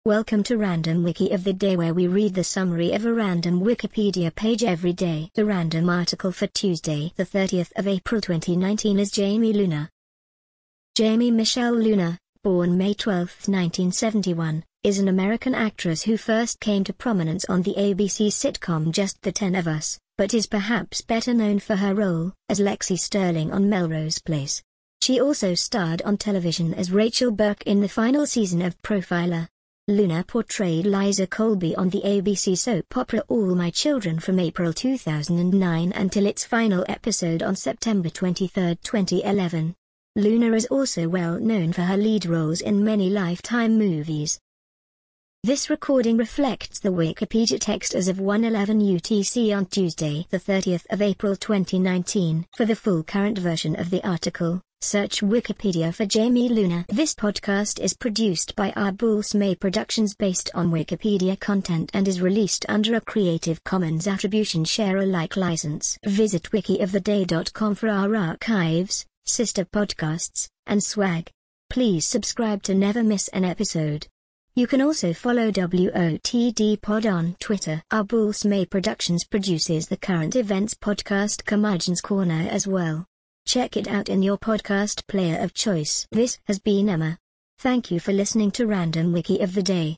Welcome to Random Wiki of the Day, where we read the summary of a random Wikipedia page every day. The random article for Tuesday, the 30th of April 2019 is Jamie Luna. Jamie Michelle Luna, born May 12, 1971, is an American actress who first came to prominence on the ABC sitcom Just the 10 of Us, but is perhaps better known for her role as Lexi Sterling on Melrose Place. She also starred on television as Rachel Burke in the final season of Profiler. Luna portrayed Liza Colby on the ABC soap opera All My Children from April 2009 until its final episode on September 23, 2011. Luna is also well known for her lead roles in many Lifetime movies. This recording reflects the Wikipedia text as of 1:11 UTC on Tuesday, the 30th of April 2019. For the full current version of the article, search Wikipedia for Jamie Luna. This podcast is produced by Arbulsmay Productions based on Wikipedia content and is released under a Creative Commons Attribution Share Alike license. Visit wikioftheday.com for our archives, sister podcasts, and swag. Please subscribe to never miss an episode. You can also follow WOTD Pod on Twitter. Arbulsmay Productions produces the current events podcast Curmudgeon's Corner as well. Check it out in your podcast player of choice. This has been Emma. Thank you for listening to Random Wiki of the Day.